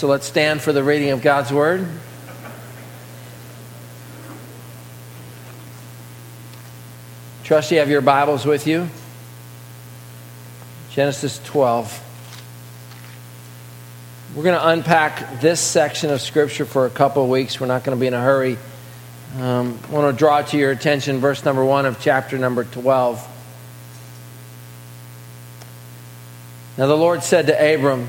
so let's stand for the reading of God's Word. Trust you have your Bibles with you. Genesis 12. We're going to unpack this section of Scripture for a couple of weeks. We're not going to be in a hurry. I want to draw to your attention verse number 1 of chapter number 12. Now the Lord said to Abram,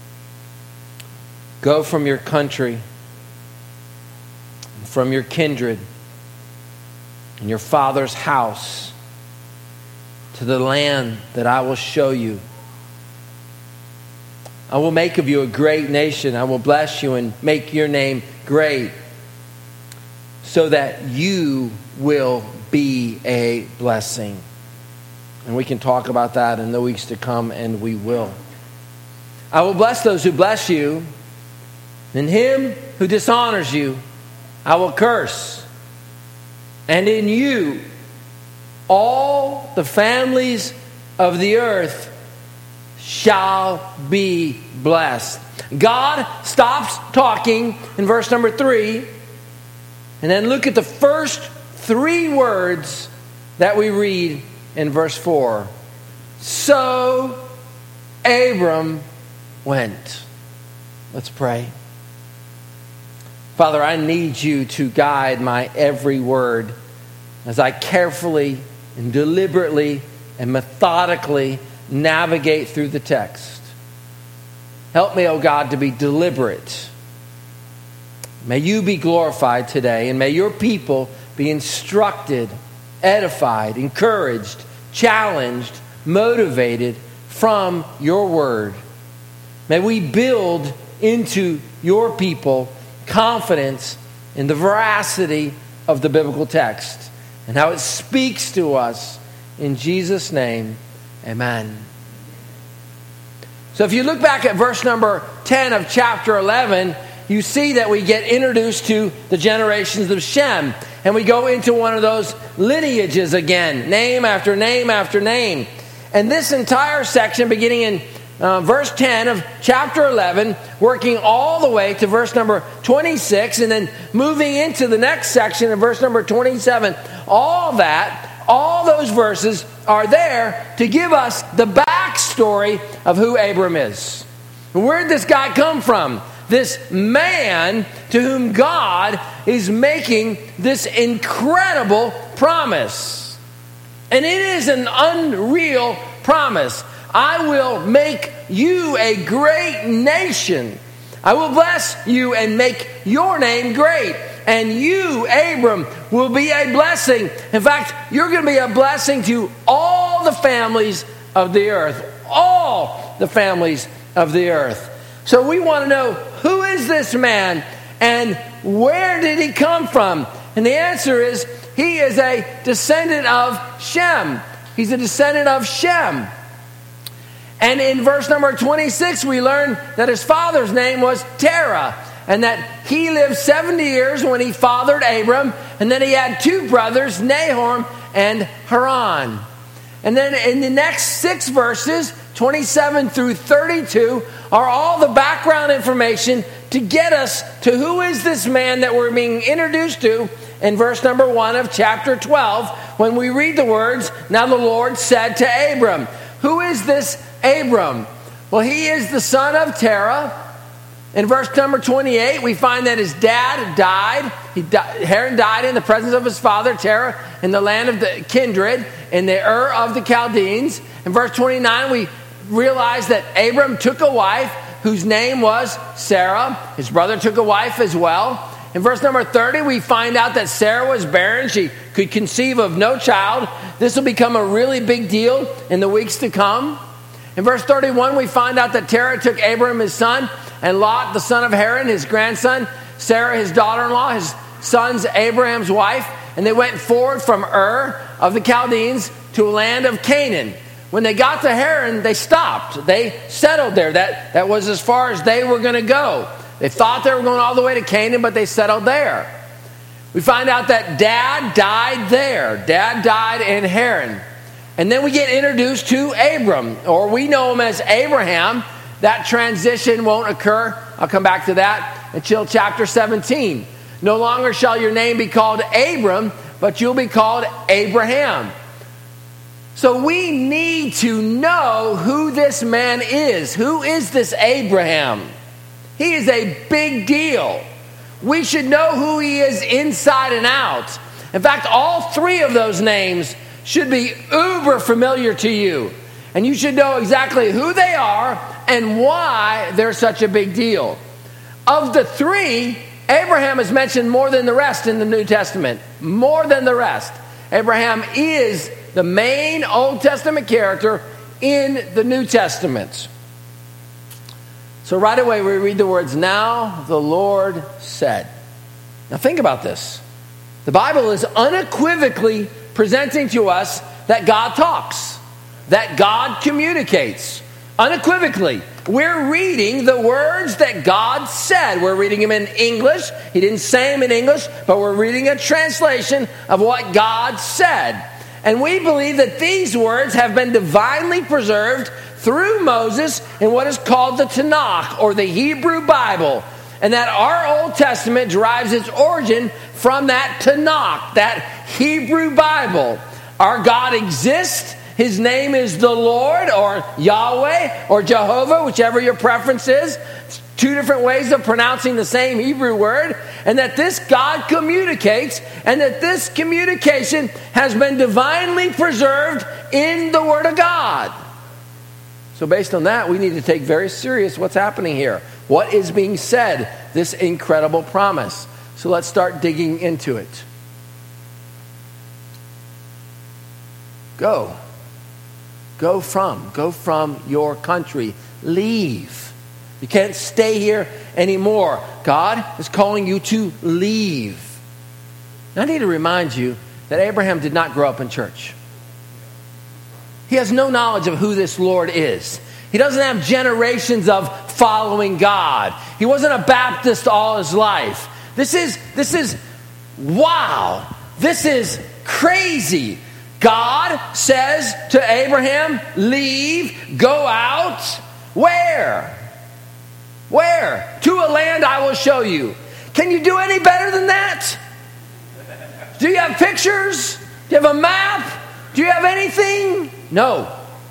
"Go from your country, and from your kindred, and your father's house, to the land that I will show you. I will make of you a great nation. I will bless you and make your name great, so that you will be a blessing." And we can talk about that in the weeks to come, and we will. "I will bless those who bless you, and him who dishonors you I will curse. And in you all the families of the earth shall be blessed." God stops talking in verse number 3, and then look at the first 3 words that we read in verse 4. So Abram went. Let's pray. Father, I need you to guide my every word as I carefully and deliberately and methodically navigate through the text. Help me, O God, to be deliberate. May you be glorified today, and may your people be instructed, edified, encouraged, challenged, motivated from your word. May we build into your people confidence in the veracity of the biblical text and how it speaks to us. In Jesus' name, amen. So if you look back at verse number 10 of chapter 11, you see that we get introduced to the generations of Shem. And we go into one of those lineages again, name after name after name. And this entire section, beginning in verse 10 of chapter 11, working all the way to verse number 26, and then moving into the next section in verse number 27, all those verses are there to give us the backstory of who Abram is. Where did this guy come from? This man to whom God is making this incredible promise. And it is an unreal promise. I will make you a great nation. I will bless you and make your name great. And you, Abram, will be a blessing. In fact, you're going to be a blessing to all the families of the earth. All the families of the earth. So we want to know, who is this man and where did he come from? And the answer is, he is a descendant of Shem. He's a descendant of Shem. And in verse number 26, we learn that his father's name was Terah, and that he lived 70 years when he fathered Abram, and then he had 2 brothers, Nahor and Haran. And then in the next 6 verses, 27 through 32, are all the background information to get us to who is this man that we're being introduced to in verse number 1 of chapter 12, when we read the words, "Now the Lord said to Abram." Who is this Abram? Well, he is the son of Terah. In verse number 28, we find that his dad died. Haran died in the presence of his father, Terah, in the land of the kindred, in the Ur of the Chaldeans. In verse 29, we realize that Abram took a wife whose name was Sarah. His brother took a wife as well. In verse number 30, we find out that Sarah was barren. She could conceive of no child. This will become a really big deal in the weeks to come. In verse 31, we find out that Terah took Abram his son, and Lot, the son of Haran, his grandson, Sarah, his daughter-in-law, his son's Abraham's wife, and they went forward from Ur of the Chaldeans to a land of Canaan. When they got to Haran, they stopped. They settled there. That was as far as they were going to go. They thought they were going all the way to Canaan, but they settled there. We find out that Dad died there. Dad died in Haran. And then we get introduced to Abram, or we know him as Abraham. That transition won't occur I'll come back to that until chapter 17. No longer shall your name be called Abram, but you'll be called Abraham. So we need to know who this man is. Who is this Abraham? He is a big deal. We should know who he is inside and out. In fact, all three of those names should be uber familiar to you. And you should know exactly who they are and why they're such a big deal. Of the three, Abraham is mentioned more than the rest in the New Testament. More than the rest. Abraham is the main Old Testament character in the New Testament. So right away we read the words, now the Lord said. Now think about this. The Bible is unequivocally presenting to us that God talks, that God communicates. Unequivocally. We're reading the words that God said. We're reading them in English. He didn't say them in English, but we're reading a translation of what God said. And we believe that these words have been divinely preserved through Moses in what is called the Tanakh, or the Hebrew Bible. And that our Old Testament derives its origin from that Tanakh, that Hebrew Bible. Our God exists. His name is the Lord, or Yahweh, or Jehovah, whichever your preference is. It's two different ways of pronouncing the same Hebrew word. And that this God communicates, and that this communication has been divinely preserved in the Word of God. So based on that, we need to take very serious what's happening here. What is being said? This incredible promise. So let's start digging into it. Go. Go from your country. Leave. You can't stay here anymore. God is calling you to leave. Now, I need to remind you that Abraham did not grow up in church. He has no knowledge of who this Lord is. He doesn't have generations of following God. He wasn't a Baptist all his life. This is wow. This is crazy. God says to Abraham, leave, go out. Where? Where? To a land I will show you. Can you do any better than that? Do you have pictures? Do you have a map? Do you have anything? No.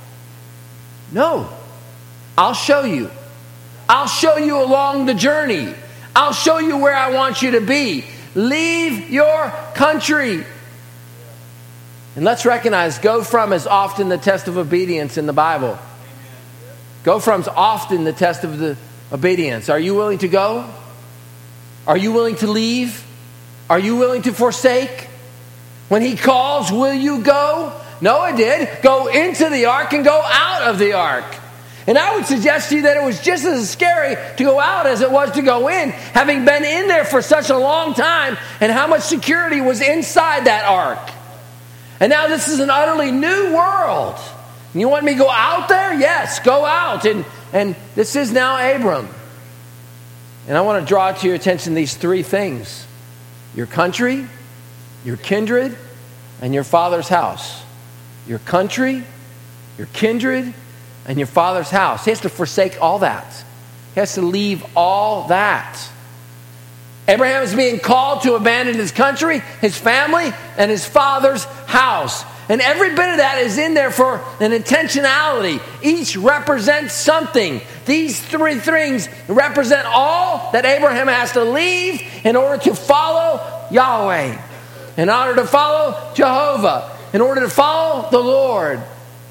I'll show you. I'll show you along the journey. I'll show you where I want you to be. Leave your country. And let's recognize, go from is often the test of obedience in the Bible. Go from is often the test of the obedience. Are you willing to go? Are you willing to leave? Are you willing to forsake? When he calls, will you go? Noah did. Go into the ark and go out of the ark. And I would suggest to you that it was just as scary to go out as it was to go in, having been in there for such a long time, and how much security was inside that ark. And now this is an utterly new world. You want me to go out there? Yes, go out. And this is now Abram. And I want to draw to your attention these three things: your country, your kindred, and your father's house. Your country, your kindred, and your father's house. He has to forsake all that. He has to leave all that. Abraham is being called to abandon his country, his family, and his father's house. And every bit of that is in there for an intentionality. Each represents something. These three things represent all that Abraham has to leave in order to follow Yahweh, in order to follow Jehovah, in order to follow the Lord.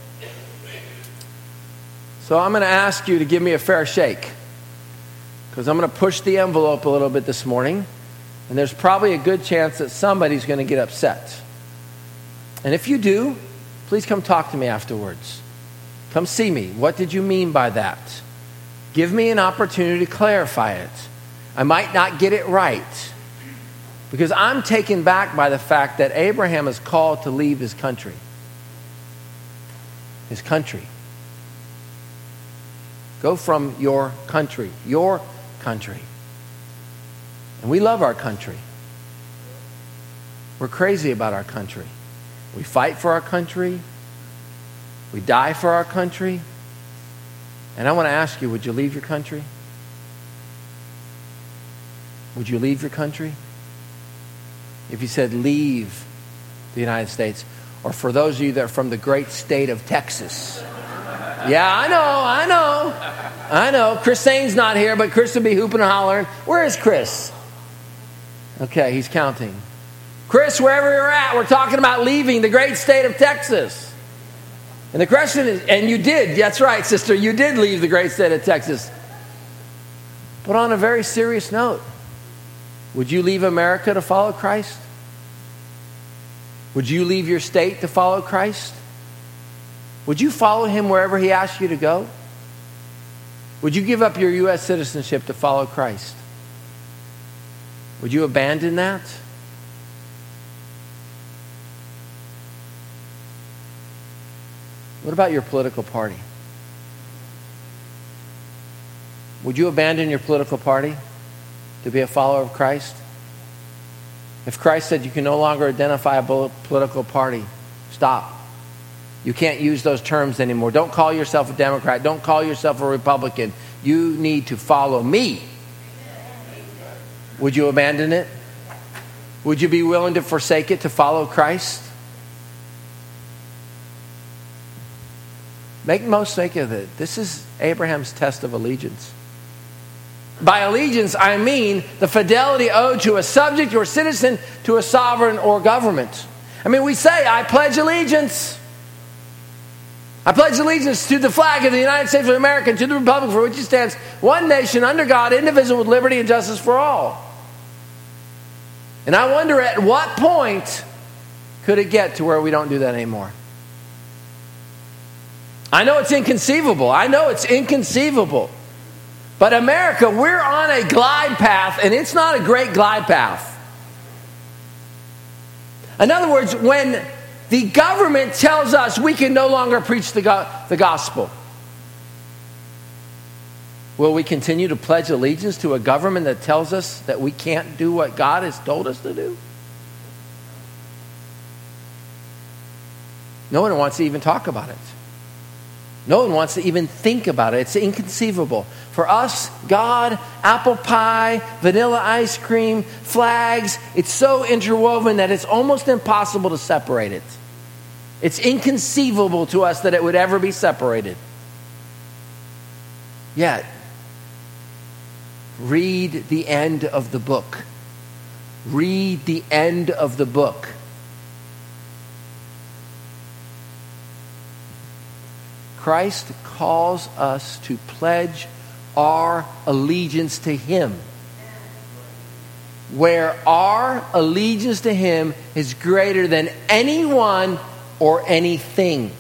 So I'm going to ask you to give me a fair shake, because I'm going to push the envelope a little bit this morning, and there's probably a good chance that somebody's going to get upset. And if you do, please come talk to me afterwards. Come see me. What did you mean by that? Give me an opportunity to clarify it. I might not get it right, because I'm taken back by the fact that Abraham is called to leave his country. His country. Go from your country. Your country. And we love our country. We're crazy about our country. We fight for our country. We die for our country. And I want to ask you, would you leave your country? Would you leave your country? If you said leave the United States, or for those of you that are from the great state of Texas. Yeah, I know. Chris Sane's not here, but Chris would be hooping and hollering. Where is Chris? Okay, he's counting. Chris, wherever you're at, we're talking about leaving the great state of Texas. And the question is, and you did, that's right, sister, you did leave the great state of Texas. But on a very serious note, would you leave America to follow Christ? Would you leave your state to follow Christ? Would you follow him wherever he asks you to go? Would you give up your U.S. citizenship to follow Christ? Would you abandon that? What about your political party? Would you abandon your political party to be a follower of Christ? If Christ said you can no longer identify a political party, stop. You can't use those terms anymore. Don't call yourself a Democrat. Don't call yourself a Republican. You need to follow me. Would you abandon it? Would you be willing to forsake it to follow Christ? Make most of it. This is Abraham's test of allegiance. By allegiance, I mean the fidelity owed to a subject or citizen to a sovereign or government. I mean, we say, I pledge allegiance. I pledge allegiance to the flag of the United States of America and to the republic for which it stands, one nation under God, indivisible, with liberty and justice for all. And I wonder at what point could it get to where we don't do that anymore? I know it's inconceivable. But America, we're on a glide path, and it's not a great glide path. In other words, when the government tells us we can no longer preach the gospel, will we continue to pledge allegiance to a government that tells us that we can't do what God has told us to do? No one wants to even talk about it. No one wants to even think about it. It's inconceivable. For us, God, apple pie, vanilla ice cream, flags, it's so interwoven that it's almost impossible to separate it. It's inconceivable to us that it would ever be separated. Yet, read the end of the book. Read the end of the book. Christ calls us to pledge our allegiance to him. Where our allegiance to him is greater than anyone or anything.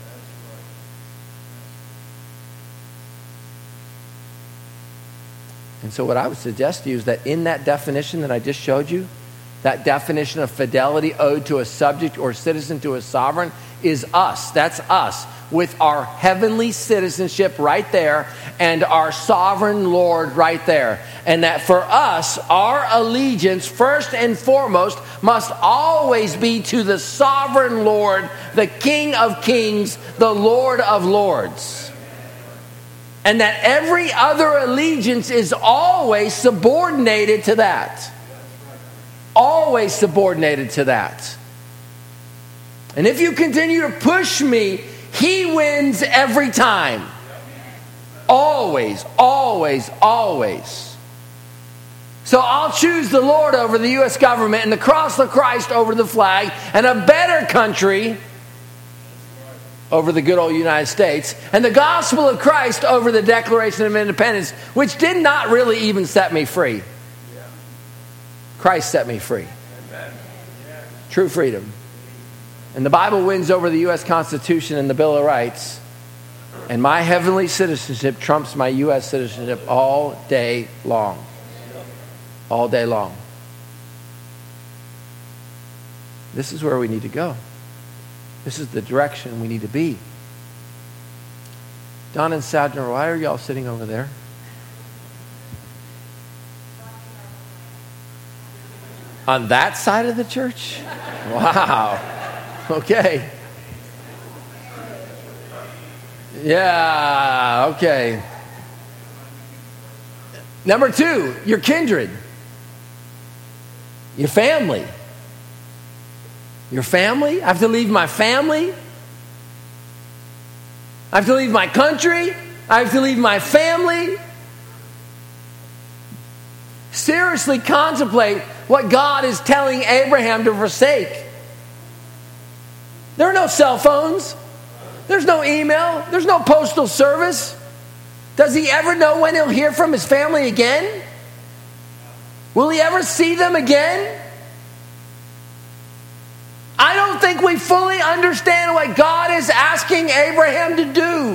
And so what I would suggest to you is that in that definition that I just showed you, that definition of fidelity owed to a subject or citizen to a sovereign is us. That's us. With our heavenly citizenship right there and our sovereign Lord right there. And that for us, our allegiance, first and foremost, must always be to the sovereign Lord, the King of Kings, the Lord of Lords. And that every other allegiance is always subordinated to that. Always subordinated to that. And if you continue to push me, he wins every time. Always, always, always. So I'll choose the Lord over the U.S. government and the cross of Christ over the flag and a better country over the good old United States and the gospel of Christ over the Declaration of Independence, which did not really even set me free. Christ set me free. True freedom. And the Bible wins over the U.S. Constitution and the Bill of Rights. And my heavenly citizenship trumps my U.S. citizenship all day long. All day long. This is where we need to go. This is the direction we need to be. Don and Sadner, why are y'all sitting over there? On that side of the church? Wow. Okay. Yeah, okay. Number 2, your kindred. Your family. Your family? I have to leave my family? I have to leave my country? I have to leave my family? Seriously contemplate what God is telling Abraham to forsake. There are no cell phones. There's no email. There's no postal service. Does he ever know when he'll hear from his family again? Will he ever see them again? I don't think we fully understand what God is asking Abraham to do.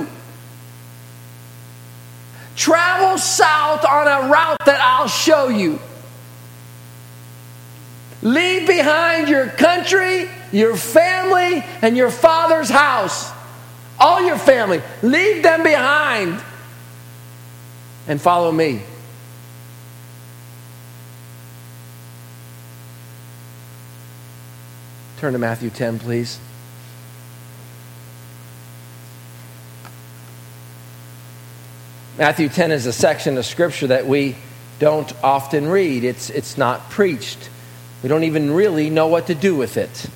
Travel south on a route that I'll show you. Leave behind your country, your family, and your father's house. All your family. Leave them behind. And follow me. Turn to Matthew 10, please. Matthew 10 is a section of Scripture that we don't often read. It's not preached. We don't even really know what to do with it.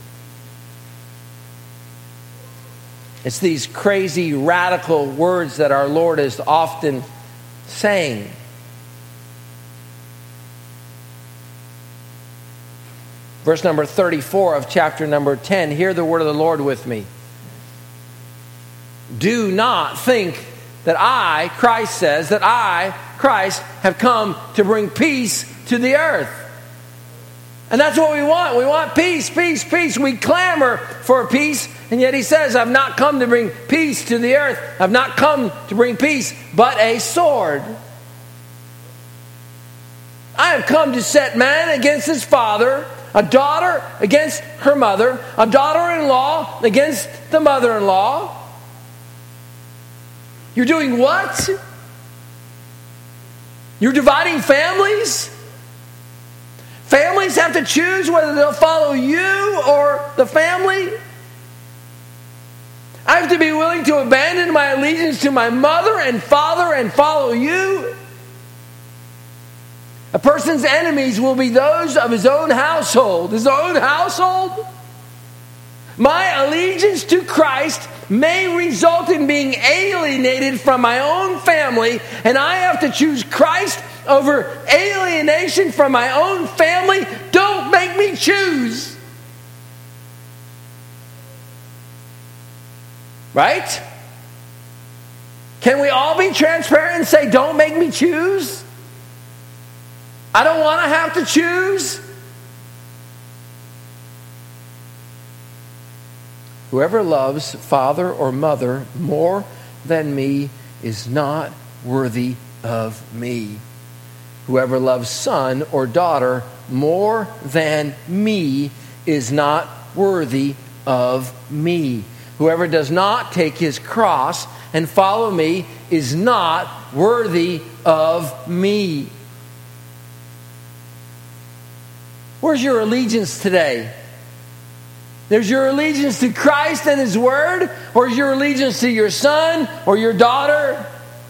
It's these crazy, radical words that our Lord is often saying. Verse number 34 of chapter number 10. Hear the word of the Lord with me. Do not think that I, Christ says, that I, Christ, have come to bring peace to the earth. And that's what we want. We want peace, peace, peace. We clamor for peace. And yet he says, I've not come to bring peace to the earth. I've not come to bring peace, but a sword. I have come to set man against his father, a daughter against her mother, a daughter-in-law against the mother-in-law. You're doing what? You're dividing families? Families have to choose whether they'll follow you or the family. I have to be willing to abandon my allegiance to my mother and father and follow you. A person's enemies will be those of his own household. His own household? My allegiance to Christ may result in being alienated from my own family, and I have to choose Christ over alienation from my own family. Don't make me choose. Right? Can we all be transparent and say, don't make me choose? I don't want to have to choose. Whoever loves father or mother more than me is not worthy of me. Whoever loves son or daughter more than me is not worthy of me. Whoever does not take his cross and follow me is not worthy of me. Where's your allegiance today? There's your allegiance to Christ and His Word, or is your allegiance to your son or your daughter?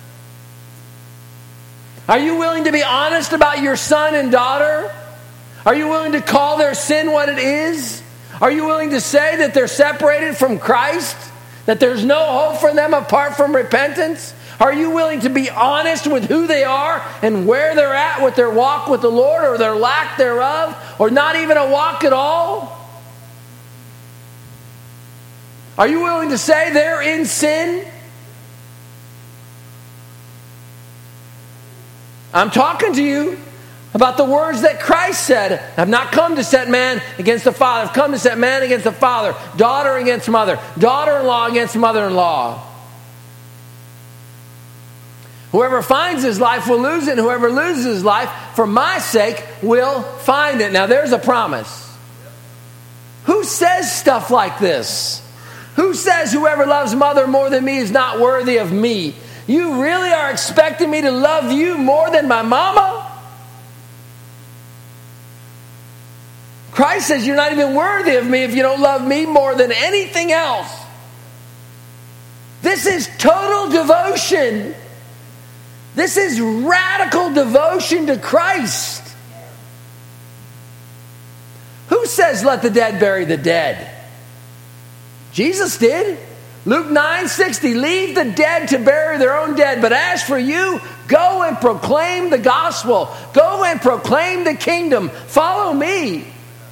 Are you willing to be honest about your son and daughter? Are you willing to call their sin what it is? Are you willing to say that they're separated from Christ? That there's no hope for them apart from repentance? Are you willing to be honest with who they are and where they're at with their walk with the Lord, or their lack thereof, or not even a walk at all? Are you willing to say they're in sin? I'm talking to you about the words that Christ said. I've not come to set man against the father. I've come to set man against the father, daughter against mother, daughter-in-law against mother-in-law. Whoever finds his life will lose it, and whoever loses his life for my sake will find it. Now there's a promise. Who says stuff like this? Who says whoever loves mother more than me is not worthy of me? You really are expecting me to love you more than my mama? Christ says you're not even worthy of me if you don't love me more than anything else. This is total devotion. This is radical devotion to Christ. Who says let the dead bury the dead? Jesus did. Luke 9:60, leave the dead to bury their own dead. But as for you, go and proclaim the gospel. Go and proclaim the kingdom. Follow me.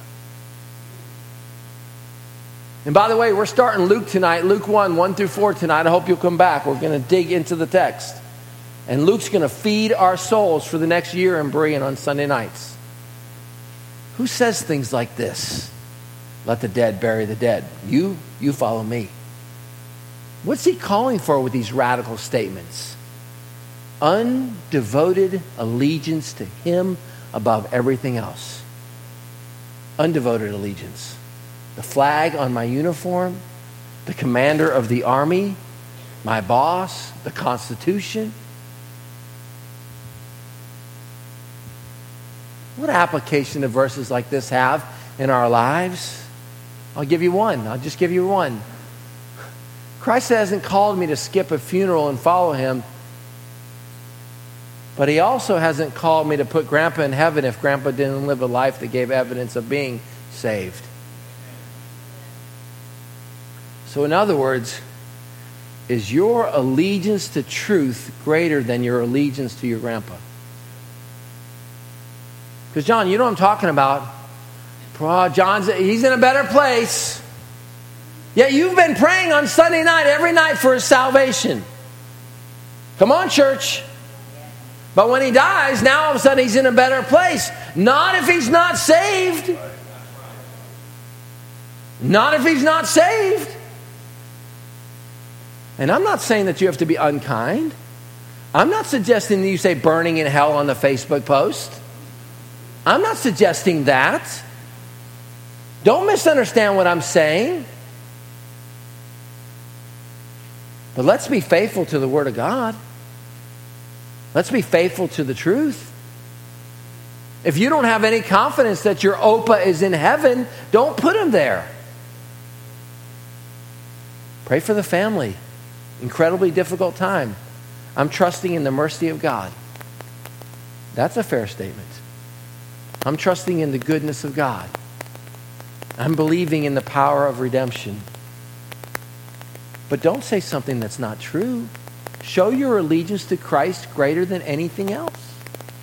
And by the way, we're starting Luke tonight, Luke 1 through 4 tonight. I hope you'll come back. We're going to dig into the text. And Luke's going to feed our souls for the next year in Berean on Sunday nights. Who says things like this? Let the dead bury the dead. You follow me. What's he calling for with these radical statements? Undevoted allegiance to him above everything else. Undevoted allegiance. The flag on my uniform, the commander of the army, my boss, the Constitution. What application do verses like this have in our lives? I'll give you one. I'll just give you one. Christ hasn't called me to skip a funeral and follow him, but he also hasn't called me to put Grandpa in heaven if Grandpa didn't live a life that gave evidence of being saved. So in other words, is your allegiance to truth greater than your allegiance to your grandpa? Because John, you know what I'm talking about. He's in a better place. Yet you've been praying on Sunday night, every night for his salvation. Come on, church. But when he dies, now all of a sudden he's in a better place. Not if he's not saved. Not if he's not saved. And I'm not saying that you have to be unkind. I'm not suggesting that you say burning in hell on the Facebook post. I'm not suggesting that. Don't misunderstand what I'm saying. But let's be faithful to the Word of God. Let's be faithful to the truth. If you don't have any confidence that your Opa is in heaven, don't put him there. Pray for the family. Incredibly difficult time. I'm trusting in the mercy of God. That's a fair statement. I'm trusting in the goodness of God. I'm believing in the power of redemption. But don't say something that's not true. Show your allegiance to Christ greater than anything else.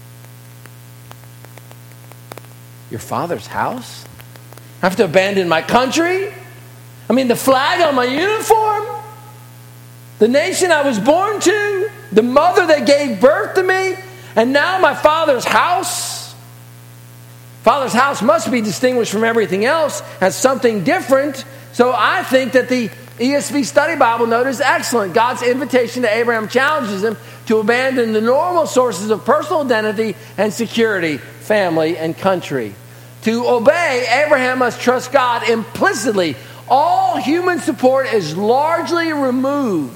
Your father's house? I have to abandon my country? I mean, the flag on my uniform? The nation I was born to? The mother that gave birth to me? And now my father's house? Father's house must be distinguished from everything else as something different. So I think that the ESV Study Bible note is excellent. God's invitation to Abraham challenges him to abandon the normal sources of personal identity and security, family and country. To obey, Abraham must trust God implicitly. All human support is largely removed.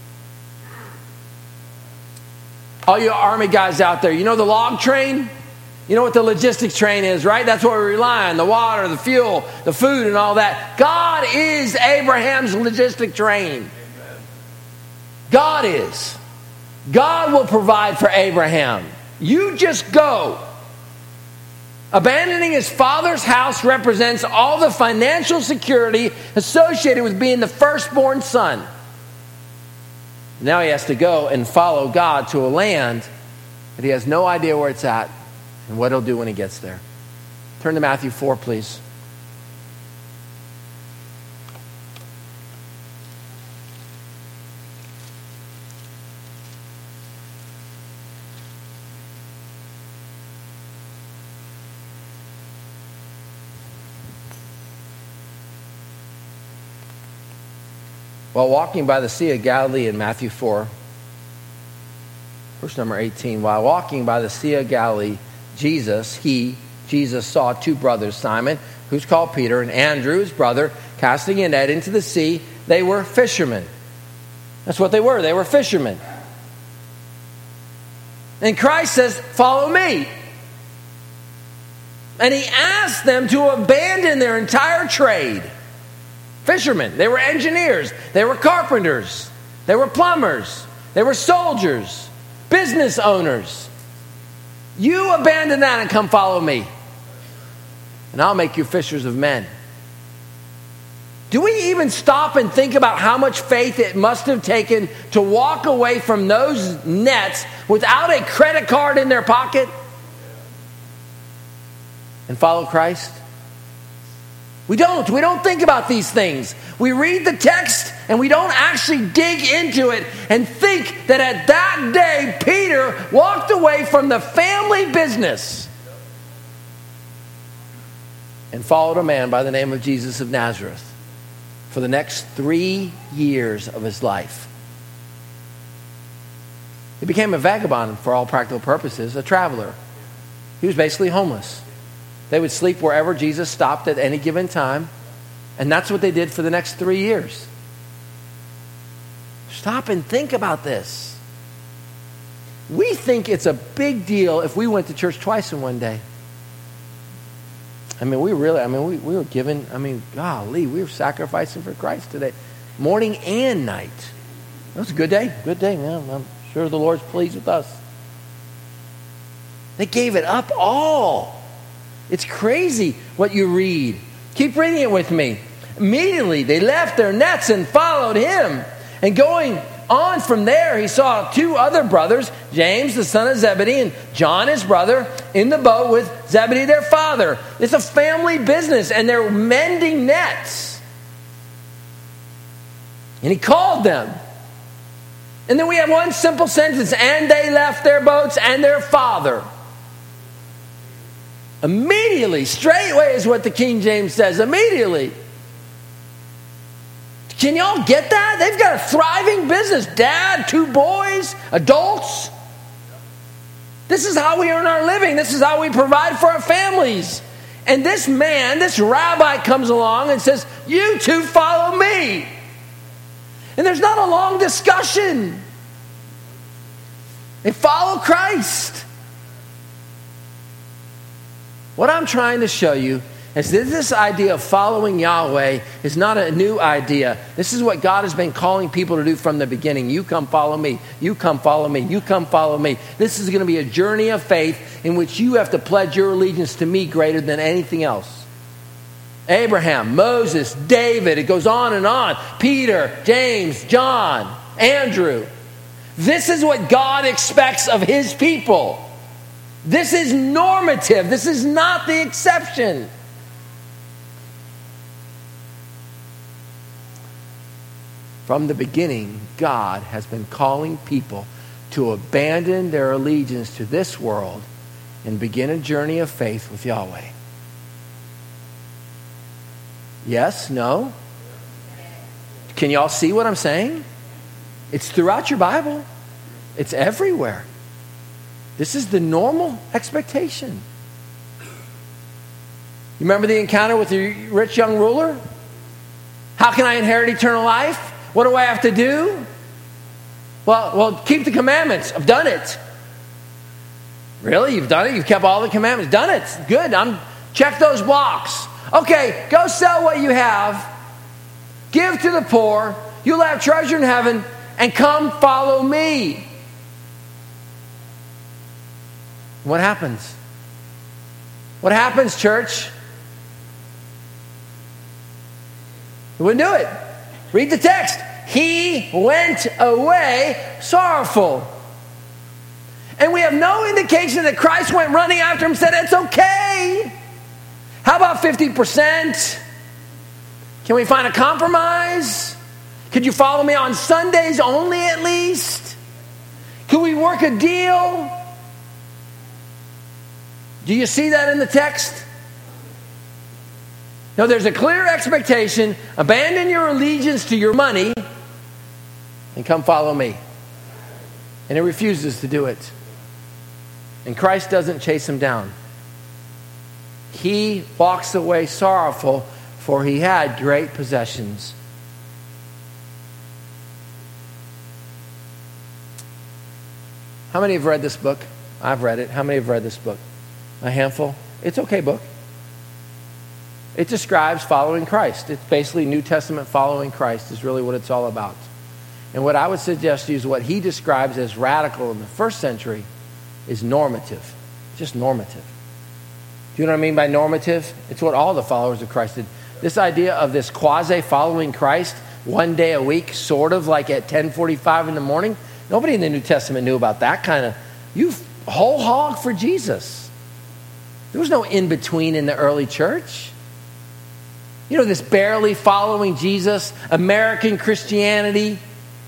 All you army guys out there, you know the log train? You know what the logistics train is, right? That's what we rely on. The water, the fuel, the food, and all that. God is Abraham's logistic train. God is. God will provide for Abraham. You just go. Abandoning his father's house represents all the financial security associated with being the firstborn son. Now he has to go and follow God to a land that he has no idea where it's at and what he'll do when he gets there. Turn to Matthew 4, please. While walking by the Sea of Galilee in Matthew 4, verse number 18, while walking by the Sea of Galilee, Jesus saw two brothers, Simon, who's called Peter, and Andrew, his brother, casting a net into the sea. They were fishermen. That's what they were. They were fishermen. And Christ says, follow me. And he asked them to abandon their entire trade. Fishermen. They were engineers. They were carpenters. They were plumbers. They were soldiers. Business owners. You abandon that and come follow me. and I'll make you fishers of men. Do we even stop and think about how much faith it must have taken to walk away from those nets without a credit card in their pocket and follow Christ? We don't think about these things. We read the text and we don't actually dig into it and think that at that day Peter walked away from the family business and followed a man by the name of Jesus of Nazareth for the next 3 years of his life. He became a vagabond for all practical purposes, a traveler. He was basically homeless. They would sleep wherever Jesus stopped at any given time, and that's what they did for the next 3 years. Stop and think about this. We think it's a big deal if we went to church twice in one day. We were giving, golly, we were sacrificing for Christ today. Morning and night. That was a good day. Good day, man. I'm sure the Lord's pleased with us. They gave it up all. It's crazy what you read. Keep reading it with me. Immediately, they left their nets and followed him. And going on from there, he saw 2 other brothers, James, the son of Zebedee, and John, his brother, in the boat with Zebedee, their father. It's a family business, and they're mending nets. And he called them. And then we have one simple sentence, and they left their boats and their father. Immediately, straightway is what the King James says, immediately. Can y'all get that? They've got a thriving business. Dad, 2 boys, adults. This is how we earn our living. This is how we provide for our families. And this man, this rabbi comes along and says, you 2 follow me. And there's not a long discussion. They follow Christ. What I'm trying to show you is that this idea of following Yahweh is not a new idea. This is what God has been calling people to do from the beginning. You come follow me. You come follow me. You come follow me. This is going to be a journey of faith in which you have to pledge your allegiance to me greater than anything else. Abraham, Moses, David, it goes on and on. Peter, James, John, Andrew. This is what God expects of his people. This is normative. This is not the exception. From the beginning, God has been calling people to abandon their allegiance to this world and begin a journey of faith with Yahweh. Yes? No? Can y'all see what I'm saying? It's throughout your Bible. It's everywhere. This is the normal expectation. You remember the encounter with the rich young ruler? How can I inherit eternal life? What do I have to do? Well, keep the commandments. I've done it. Really? You've done it? You've kept all the commandments? Done it. Good. Check those blocks. Okay, go sell what you have. Give to the poor. You'll have treasure in heaven. And come follow me. What happens? What happens, church? He wouldn't do it. Read the text. He went away sorrowful. And we have no indication that Christ went running after him and said, it's okay. How about 50%? Can we find a compromise? Could you follow me on Sundays only at least? Could we work a deal? Do you see that in the text? No, there's a clear expectation. Abandon your allegiance to your money and come follow me. And he refuses to do it. And Christ doesn't chase him down. He walks away sorrowful, for he had great possessions. How many have read this book? I've read it. How many have read this book? A handful? It's okay book. It describes following Christ. It's basically New Testament following Christ is really what it's all about. And what I would suggest to you is what he describes as radical in the first century is normative. Just normative. Do you know what I mean by normative? It's what all the followers of Christ did. This idea of this quasi-following Christ one day a week, sort of like at 10:45 in the morning. Nobody in the New Testament knew about that kind of, you whole hog for Jesus. There was no in-between in the early church. You know, this barely following Jesus, American Christianity.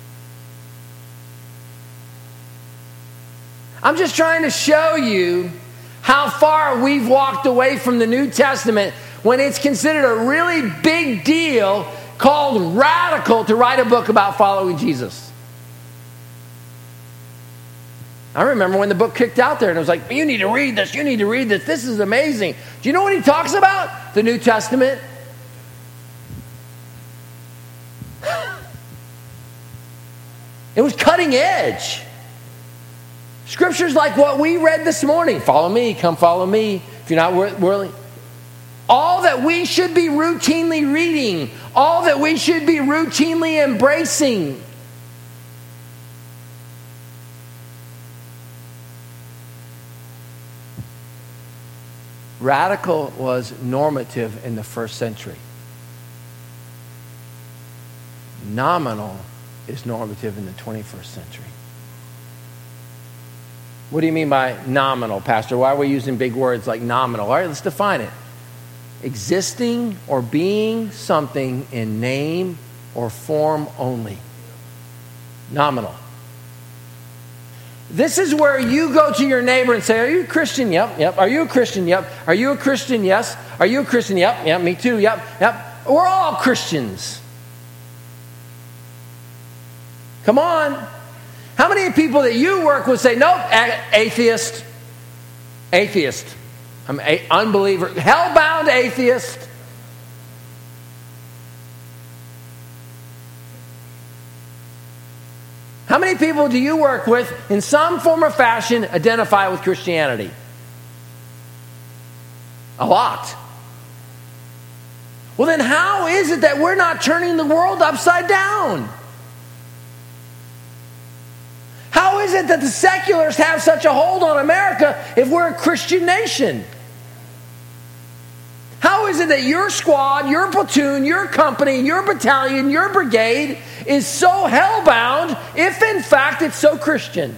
I'm just trying to show you how far we've walked away from the New Testament when it's considered a really big deal, called radical, to write a book about following Jesus. I remember when the book kicked out there and it was like, you need to read this, you need to read this, this is amazing. Do you know what he talks about? The New Testament. It was cutting edge. Scriptures like what we read this morning. Follow me, come follow me. If you're not willing. All that we should be routinely reading. All that we should be routinely embracing. Radical was normative in the first century. Nominal is normative in the 21st century. What do you mean by nominal, Pastor? Why are we using big words like nominal? All right, let's define it. Existing or being something in name or form only. Nominal. This is where you go to your neighbor and say, are you a Christian? Yep, yep. Are you a Christian? Yep. Are you a Christian? Yes. Are you a Christian? Yep, yep. Me too. Yep, yep. We're all Christians. Come on. How many people that you work with say, nope, atheist, atheist. I'm an unbeliever, hell-bound atheist. How many people do you work with in some form or fashion identify with Christianity? A lot. Well, then how is it that we're not turning the world upside down? How is it that the seculars have such a hold on America if we're a Christian nation? How is it that your squad, your platoon, your company, your battalion, your brigade is so hellbound if in fact it's so Christian?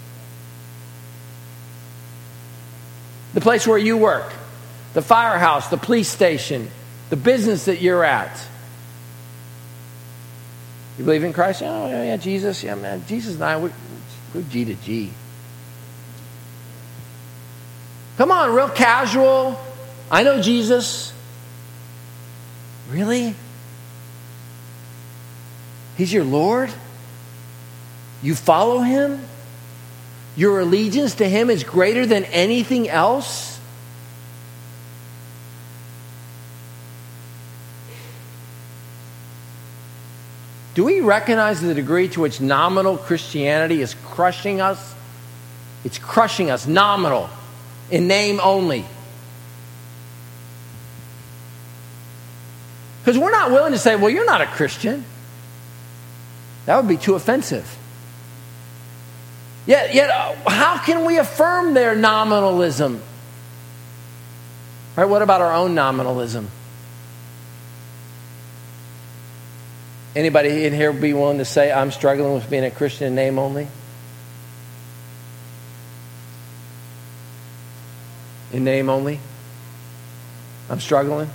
The place where you work, the firehouse, the police station, the business that you're at. You believe in Christ? Oh, yeah, Jesus. Yeah, man, Jesus and I, we're G to G. Come on, real casual. I know Jesus. Really? He's your Lord? You follow him? Your allegiance to him is greater than anything else? Do we recognize the degree to which nominal Christianity is crushing us? It's crushing us, nominal, in name only. Because we're not willing to say, well, you're not a Christian. That would be too offensive. Yet, how can we affirm their nominalism? All right, what about our own nominalism? Anybody in here be willing to say, I'm struggling with being a Christian in name only? In name only? I'm struggling.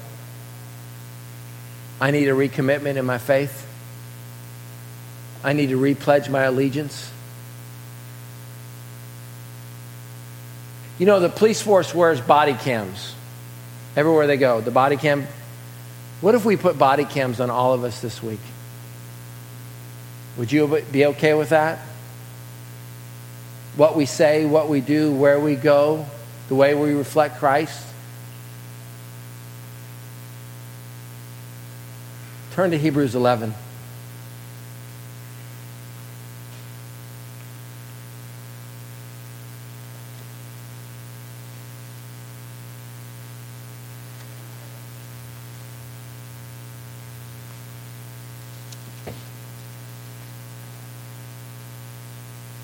I need a recommitment in my faith. I need to repledge my allegiance. You know, the police force wears body cams everywhere they go. The body cam. What if we put body cams on all of us this week? Would you be okay with that? What we say, what we do, where we go, the way we reflect Christ? Turn to Hebrews 11.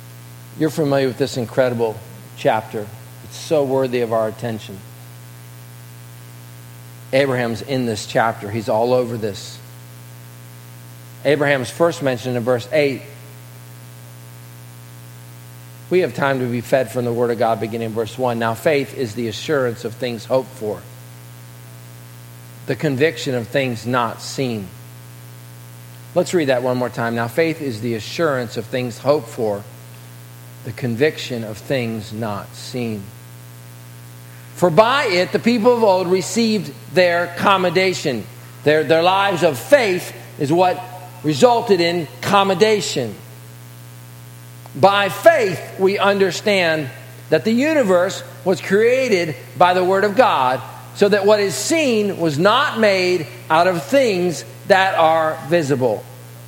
You're familiar with this incredible chapter. It's so worthy of our attention. Abraham's in this chapter. He's all over this. Abraham's first mentioned in verse 8. We have time to be fed from the Word of God beginning in verse 1. Now faith is the assurance of things hoped for, the conviction of things not seen. Let's read that one more time. Now faith is the assurance of things hoped for, the conviction of things not seen. For by it the people of old received their commendation. Their lives of faith is what resulted in commendation. By faith we understand that the universe was created by the Word of God, so that what is seen was not made out of things that are visible.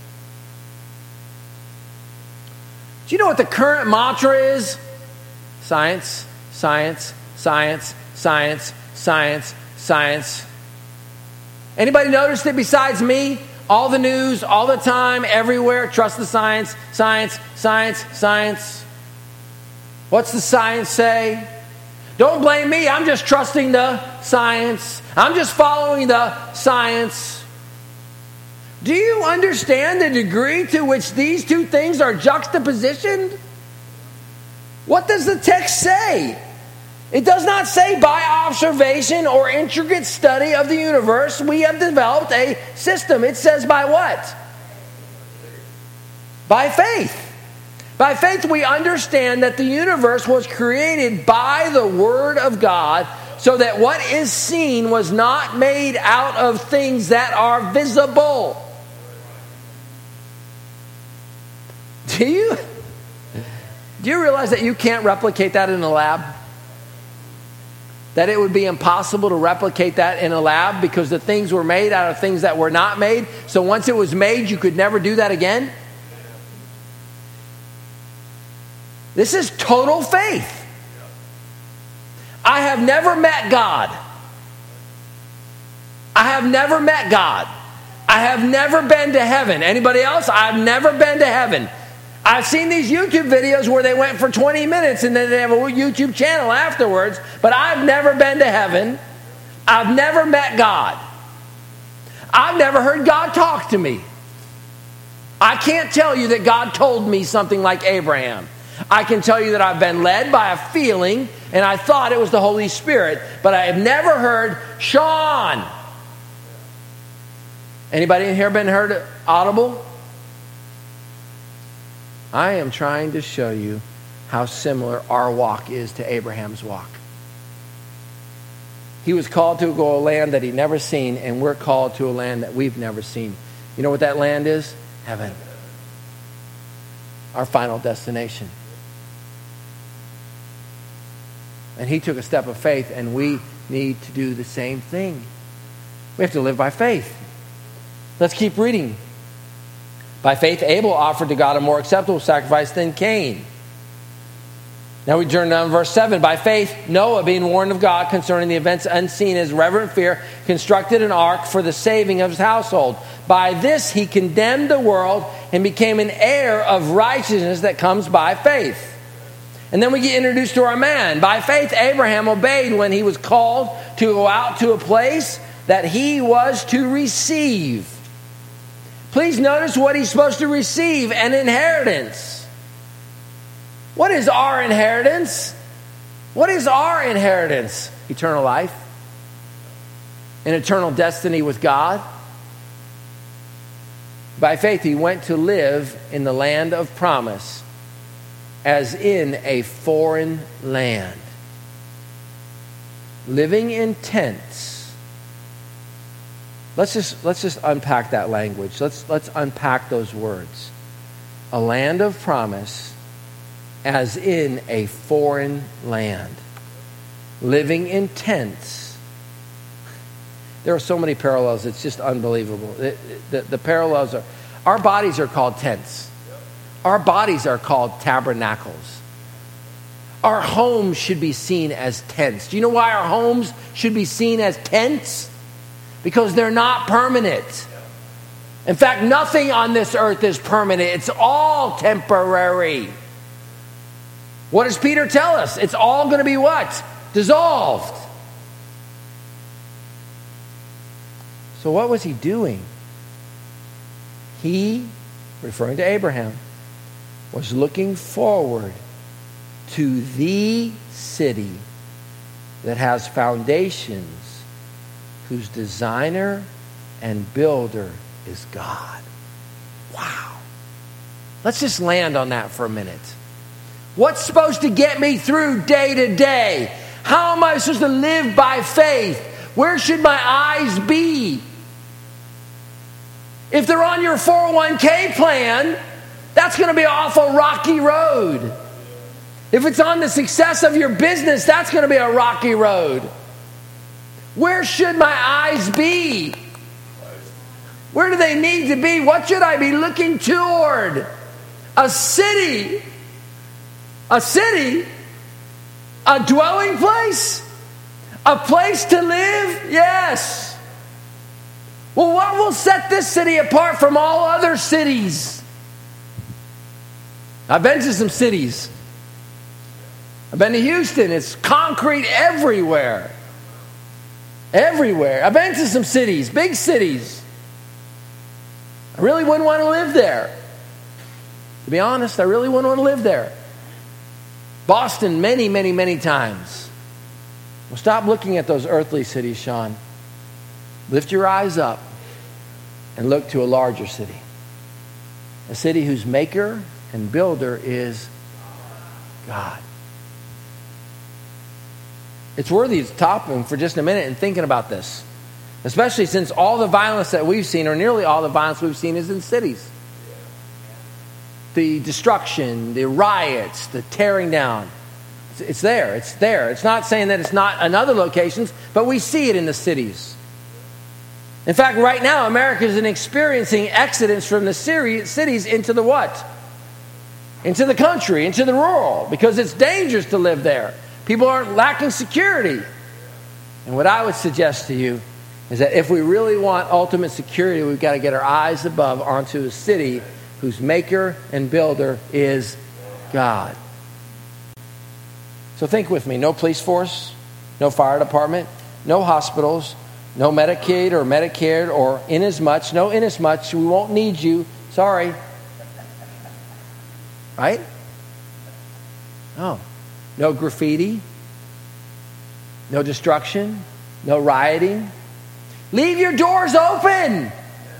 Do you know what the current mantra is? Science, science, science, science, science, science. Anybody noticed it besides me? All the news, all the time, everywhere. Trust the science, science, science, science. What's the science say? Don't blame me. I'm just trusting the science. I'm just following the science. Do you understand the degree to which these two things are juxtapositioned? What does the text say? It does not say by observation or intricate study of the universe we have developed a system. It says by what? By faith. By faith we understand that the universe was created by the Word of God, so that what is seen was not made out of things that are visible. Do you realize that you can't replicate that in a lab? That it would be impossible to replicate that in a lab because the things were made out of things that were not made. So once it was made, you could never do that again? This is total faith. I have never met God. I have never met God. I have never been to heaven. Anybody else? I've never been to heaven. I've seen these YouTube videos where they went for 20 minutes and then they have a YouTube channel afterwards, but I've never been to heaven. I've never met God. I've never heard God talk to me. I can't tell you that God told me something like Abraham. I can tell you that I've been led by a feeling and I thought it was the Holy Spirit, but I have never heard Sean. Anybody in here been heard audible? I am trying to show you how similar our walk is to Abraham's walk. He was called to go a land that he'd never seen, and we're called to a land that we've never seen. You know what that land is? Heaven. Our final destination. And he took a step of faith, and we need to do the same thing. We have to live by faith. Let's keep reading. By faith, Abel offered to God a more acceptable sacrifice than Cain. Now we turn down to verse 7. By faith, Noah, being warned of God concerning the events unseen as reverent fear, constructed an ark for the saving of his household. By this he condemned the world and became an heir of righteousness that comes by faith. And then we get introduced to our man. By faith, Abraham obeyed when he was called to go out to a place that he was to receive. Please notice what he's supposed to receive, an inheritance. What is our inheritance? What is our inheritance? Eternal life. An eternal destiny with God. By faith, he went to live in the land of promise, as in a foreign land. Living in tents. Let's just unpack that language. Let's unpack those words. A land of promise, as in a foreign land. Living in tents. There are so many parallels, it's just unbelievable. The parallels are, our bodies are called tents. Our bodies are called tabernacles. Our homes should be seen as tents. Do you know why our homes should be seen as tents? Because they're not permanent. In fact, nothing on this earth is permanent. It's all temporary. What does Peter tell us? It's all going to be what? Dissolved. So what was he doing? He, referring to Abraham, was looking forward to the city that has foundations, whose designer and builder is God. Wow. Let's just land on that for a minute. What's supposed to get me through day to day? How am I supposed to live by faith? Where should my eyes be? If they're on your 401k plan, that's going to be an awful rocky road. If it's on the success of your business, that's going to be a rocky road. Where should my eyes be? Where do they need to be? What should I be looking toward? A city? A city? A dwelling place? A place to live? Yes. Well, what will set this city apart from all other cities? I've been to some cities. I've been to Houston. It's concrete everywhere. Everywhere. I've been to some cities, big cities. I really wouldn't want to live there. To be honest, I really wouldn't want to live there. Boston, many, many, many times. Well, stop looking at those earthly cities, Sean. Lift your eyes up and look to a larger city. A city whose maker and builder is God. It's worthy of stopping for just a minute and thinking about this. Especially since all the violence that we've seen, or nearly all the violence we've seen, is in cities. The destruction, the riots, the tearing down. It's there. It's there. It's not saying that it's not in other locations, but we see it in the cities. In fact, right now, America is experiencing exodus from the cities into the what? Into the country, into the rural, because it's dangerous to live there. People aren't lacking security. And what I would suggest to you is that if we really want ultimate security, we've got to get our eyes above onto a city whose maker and builder is God. So think with me. No police force, no fire department, no hospitals, no Medicaid or Medicare or inasmuch, we won't need you. Sorry. Right? No graffiti, no destruction, no rioting. Leave your doors open.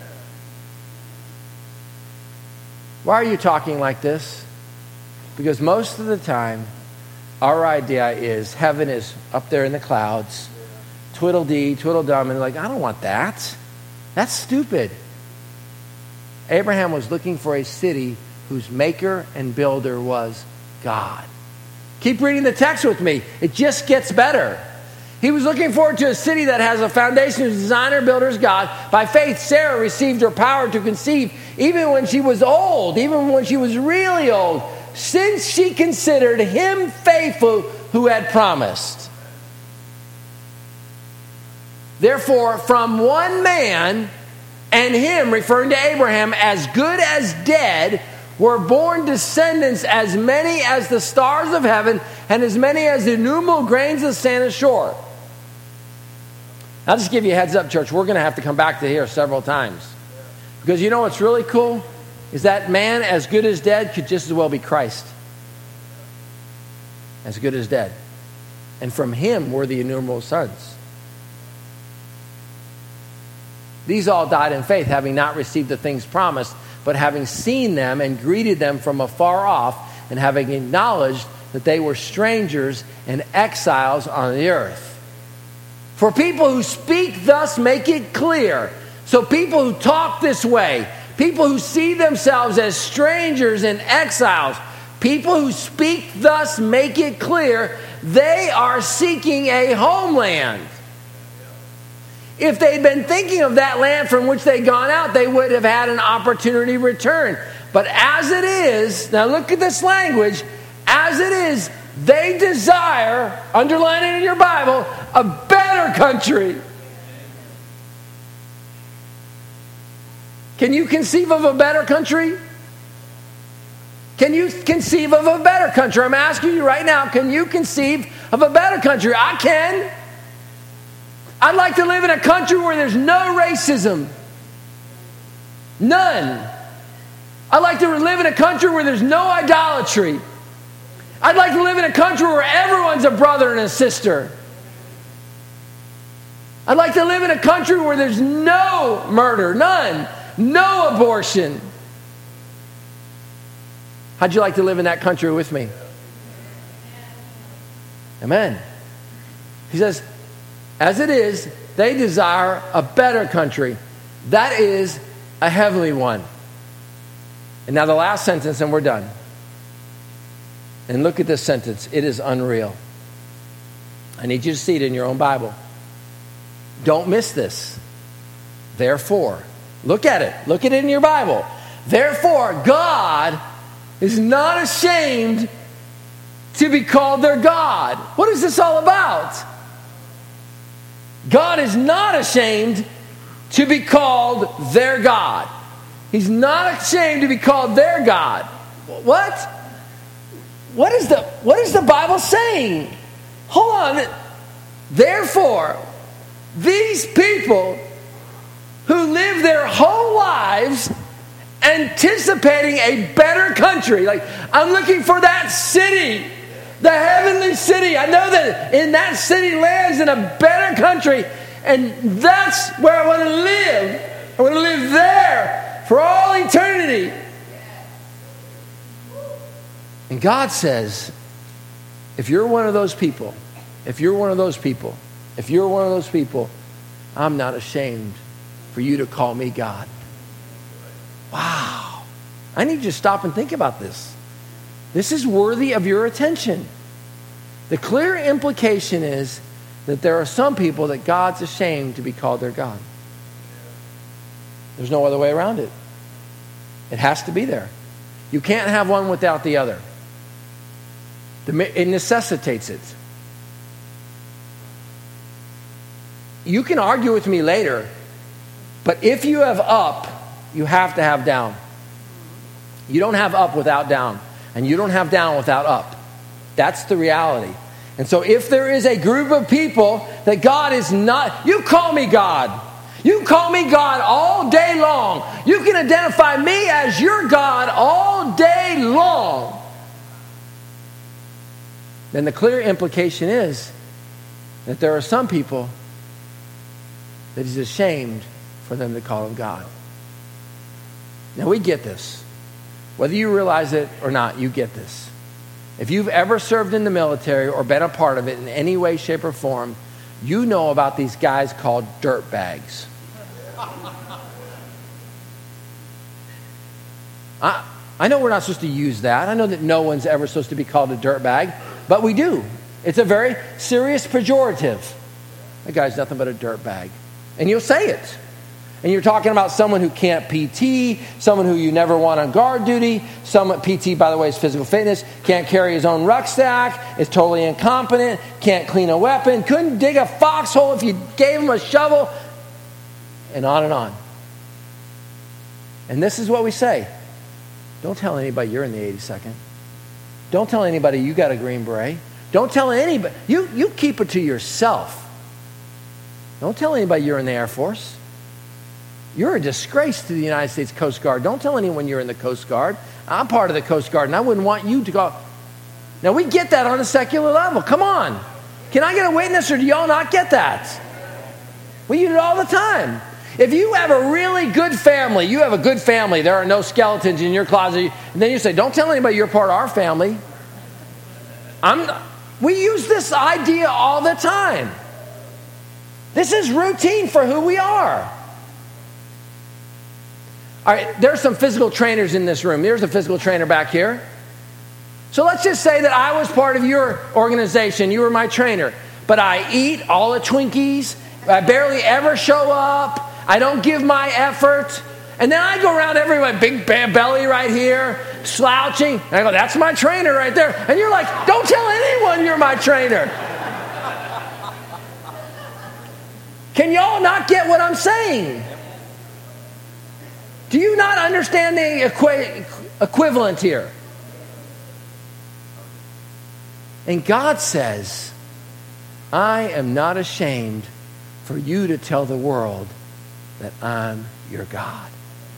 Why are you talking like this? Because most of the time, our idea is heaven is up there in the clouds, twiddle-dee, twiddle-dum, and like, I don't want that. That's stupid. Abraham was looking for a city whose maker and builder was God. Keep reading the text with me. It just gets better. He was looking forward to a city that has a foundation whose designer, builder is God. By faith, Sarah received her power to conceive even when she was old, even when she was really old, since she considered him faithful who had promised. Therefore, from one man, and him, referring to Abraham, as good as dead, were born descendants as many as the stars of heaven and as many as the innumerable grains of the sand ashore. I'll just give you a heads up, church. We're going to have to come back to here several times. Because you know what's really cool? Is that man as good as dead could just as well be Christ. As good as dead. And from him were the innumerable sons. These all died in faith, having not received the things promised, but having seen them and greeted them from afar off, and having acknowledged that they were strangers and exiles on the earth. For people who speak thus make it clear. So people who talk this way, people who see themselves as strangers and exiles, people who speak thus make it clear they are seeking a homeland. If they'd been thinking of that land from which they'd gone out, they would have had an opportunity to return. But as it is, now look at this language, as it is, they desire, underline it in your Bible, a better country. Can you conceive of a better country? Can you conceive of a better country? I'm asking you right now, can you conceive of a better country? I can. I'd like to live in a country where there's no racism. None. I'd like to live in a country where there's no idolatry. I'd like to live in a country where everyone's a brother and a sister. I'd like to live in a country where there's no murder, none, no abortion. How'd you like to live in that country with me? Amen. He says, as it is, they desire a better country. That is a heavenly one. And now the last sentence, and we're done. And look at this sentence. It is unreal. I need you to see it in your own Bible. Don't miss this. Therefore, look at it. Look at it in your Bible. Therefore, God is not ashamed to be called their God. What is this all about? God is not ashamed to be called their God. He's not ashamed to be called their God. What? What is the Bible saying? Hold on. Therefore, these people who live their whole lives anticipating a better country. Like, I'm looking for that city, the heavenly city. I know that in that city lands in a better country, and that's where I want to live. I want to live there for all eternity. And God says, if you're one of those people, I'm not ashamed for you to call me God. Wow. I need you to stop and think about this. This is worthy of your attention. The clear implication is that there are some people that God's ashamed to be called their God. There's no other way around it. It has to be there. You can't have one without the other. It necessitates it. You can argue with me later, but if you have up, you have to have down. You don't have up without down, and you don't have down without up. That's the reality. And so if there is a group of people that God is not, you call me God. You call me God all day long. You can identify me as your God all day long. Then the clear implication is that there are some people that He's ashamed for them to call Him God. Now we get this. Whether you realize it or not, you get this. If you've ever served in the military or been a part of it in any way, shape, or form, you know about these guys called dirt bags. I know we're not supposed to use that. I know that no one's ever supposed to be called a dirt bag, but we do. It's a very serious pejorative. That guy's nothing but a dirt bag. And you'll say it. And you're talking about someone who can't PT, someone who you never want on guard duty, someone, PT, by the way, is physical fitness, can't carry his own rucksack, is totally incompetent, can't clean a weapon, couldn't dig a foxhole if you gave him a shovel, and on and on. And this is what we say. Don't tell anybody you're in the 82nd. Don't tell anybody you got a Green Beret. Don't tell anybody. You keep it to yourself. Don't tell anybody you're in the Air Force. You're a disgrace to the United States Coast Guard. Don't tell anyone you're in the Coast Guard. I'm part of the Coast Guard, and I wouldn't want you to go. Now, we get that on a secular level. Come on. Can I get a witness, or do y'all not get that? We use it all the time. If you have a really good family, there are no skeletons in your closet, and then you say, don't tell anybody you're part of our family. We use this idea all the time. This is routine for who we are. All right, there's some physical trainers in this room. There's a physical trainer back here. So let's just say that I was part of your organization. You were my trainer. But I eat all the Twinkies. I barely ever show up. I don't give my effort. And then I go around everywhere, big belly right here, slouching. And I go, that's my trainer right there. And you're like, don't tell anyone you're my trainer. Can y'all not get what I'm saying? Do you not understand the equivalent here? And God says, I am not ashamed for you to tell the world that I'm your God.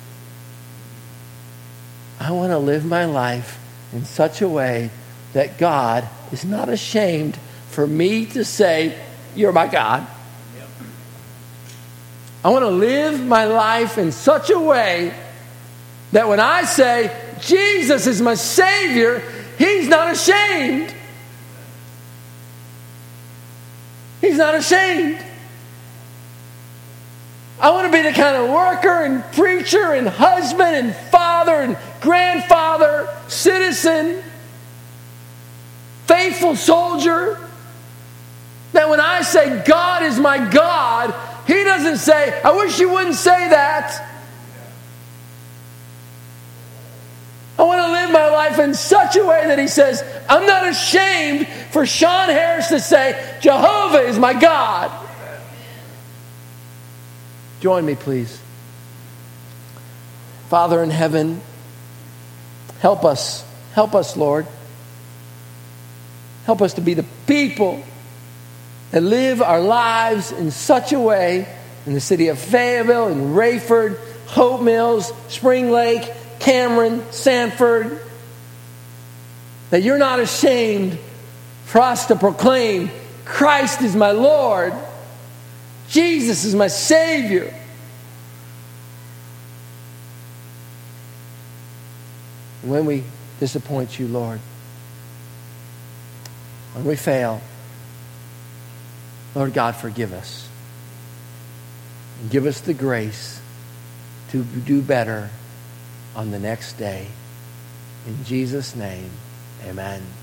I want to live my life in such a way that God is not ashamed for me to say, you're my God. I want to live my life in such a way that when I say, Jesus is my Savior, He's not ashamed. He's not ashamed. I want to be the kind of worker and preacher and husband and father and grandfather, citizen, faithful soldier, that when I say God is my God, He doesn't say, I wish you wouldn't say that. I want to live my life in such a way that He says, I'm not ashamed for Sean Harris to say, Jehovah is my God. Join me, please. Father in heaven, help us. Help us, Lord. Help us to be the people that live our lives in such a way in the city of Fayetteville, in Rayford, Hope Mills, Spring Lake, Cameron, Sanford, that you're not ashamed for us to proclaim Christ is my Lord. Jesus is my Savior. When we disappoint you, Lord, when we fail, Lord God, forgive us. And give us the grace to do better on the next day. In Jesus' name, amen.